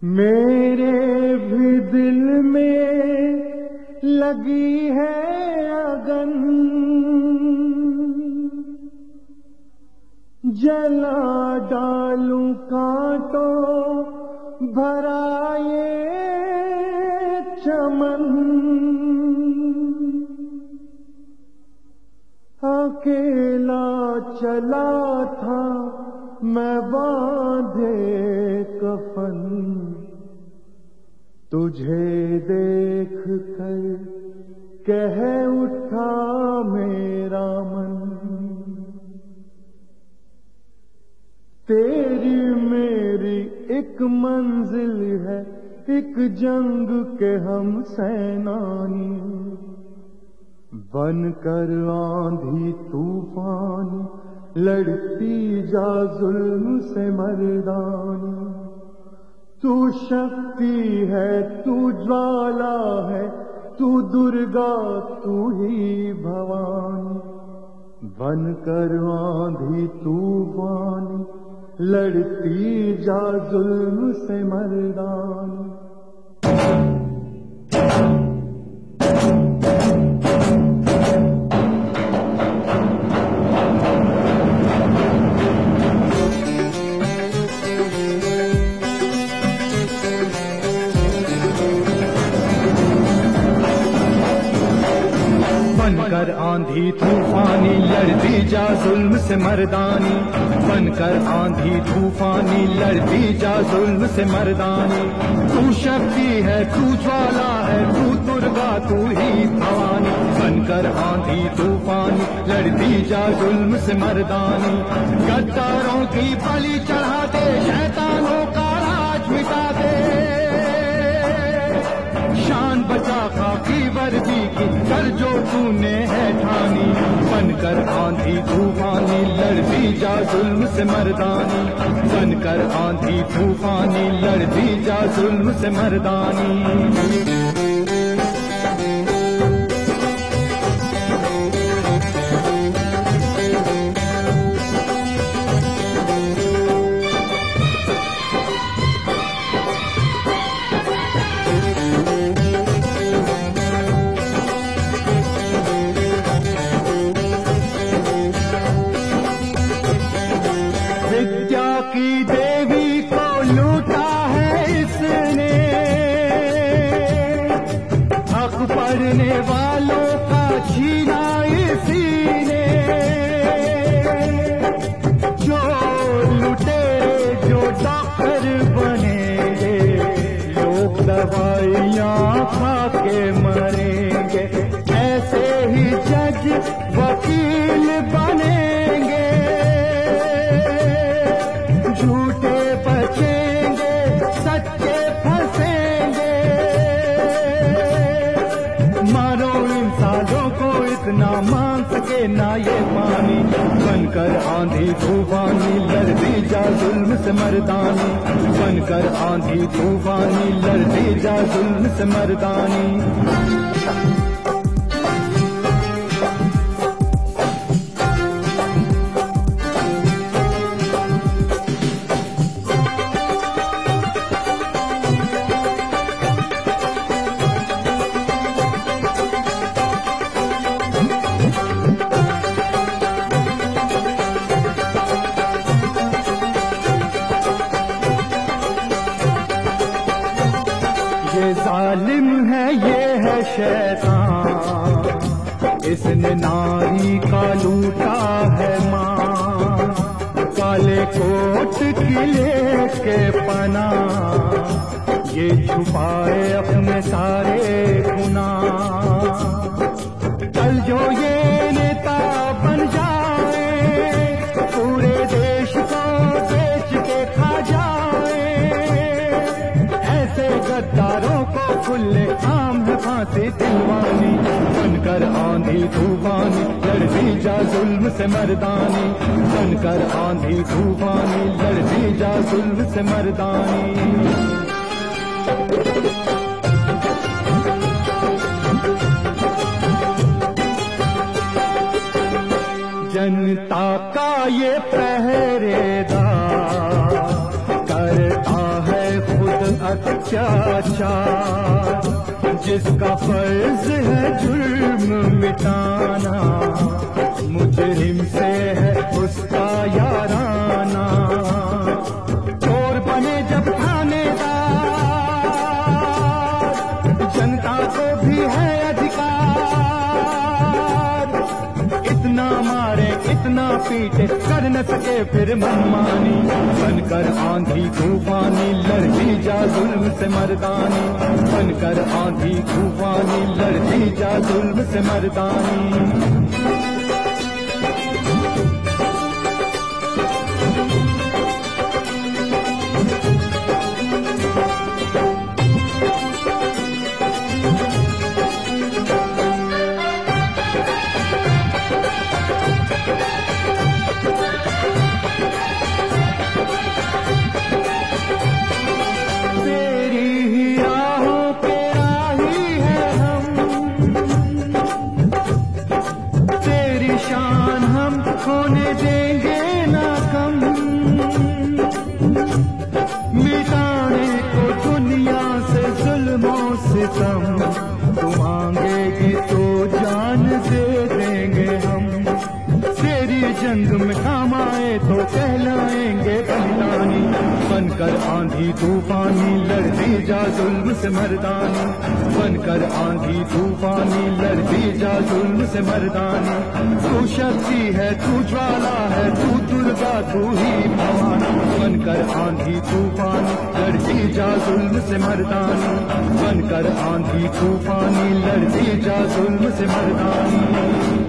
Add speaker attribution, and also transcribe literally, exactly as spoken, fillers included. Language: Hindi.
Speaker 1: मेरे भी दिल में लगी है अगन, जला डालूं कांटों भरा ये चमन। अकेला चला था मैं बांधे कफन, तुझे देख कर कह उठा मेरा मन। तेरी मेरी एक मंजिल है, एक जंग के हम सैनानी, बनकर आंधी तूफान लड़ती जा जुल्म से मर्दानी। तू शक्ति है, तू ज्वाला है, तू दुर्गा, तू ही भवानी, बनकर आंधी तूफान लड़ती जा जुल्म से मर्दानी।
Speaker 2: बनकर आंधी तूफानी लड़ती जा जुल्म से मर्दानी, बनकर आंधी तूफानी लड़ती जा जुल्म से मर्दानी। तू शक्ति है, तू ज्वाला है, तू दुर्गा, तू ही भवानी, बनकर आंधी तूफानी लड़ती जा जुल्म से मर्दानी। गद्दारों की बलि चढ़ा दे, शैतानों का राज मिटा दे, शान बचा खाकी वर्दी की कर जो तूने है ठानी। बनकर आंधी तूफानी लड़ती जा जुल्म से मर्दानी, बनकर आंधी तूफानी लड़ती जा जुल्म से मर्दानी। विद्या की देवी को लूटा है इसने, हक पढ़ने वालों का छीना इसी ने। जो लुटे जो डॉक्टर बनेंगे, लोग दवाइयाँ खा के मरेंगे। ऐसे ही जज वकील बनेंगे, झूठे बचेंगे, सच्चे फंसेंगे। मारो इन सालों को इतना मान सके ना ये पानी, बनकर आंधी तूफानी लड़ती जा जुल्म से मर्दानी, बनकर आंधी तूफानी लड़ती जा जुल्म से मर्दानी। ये जालिम है, ये है शैतान, इसने नारी का लूटा है मां। काले कोट किले के पना, ये छुपाए अपने सारे गुनाह। कल जो ये नेता बन जाए, पूरे देश को बेच के खा जाए। ऐसे गद्दारों को खुले आम है फांसी दिलवानी, बनकर आंधी तूफानी लड़ती जा जुल्म से मर्दानी, बनकर आंधी तूफानी लड़ती जा जुल्म से मर्दानी। जनता का ये पहरेदार करता है खुद अत्याचार, जिसका फर्ज है जुर्म मिटाना, मुजरिम से है उसका याराना। चोर बने जब थानेदार, जनता को भी है अधिकार। इतना मारे इतना पीटे, कर न सके फिर मनमानी। बनकर आंधी तूफानी लड़ती जा जुल्म से मर्दानी, बनकर आंधी तूफानी लड़ती जा जुल्म से मर्दानी। होने देंगे ना कम, मिटाने को दुनिया से जुल्मों से सितम। तू मांगेगी तो जान दे देंगे हम, तेरी जंग में काम आए तो कहलाएंगे बलिदानी। बनकर आंधी तूफानी लड़ती जा जुल्म से मर्दानी, बनकर आंधी तूफानी लड़ती जा जुल्म से मर्दानी। तू शक्ति है तू ज्वाला है तू दुर्गा तू ही भवानी, बनकर आंधी तूफानी लड़ती जा जुल्म से मर्दानी, बनकर आंधी तूफानी लड़ती जा जुल्म से मर्दानी।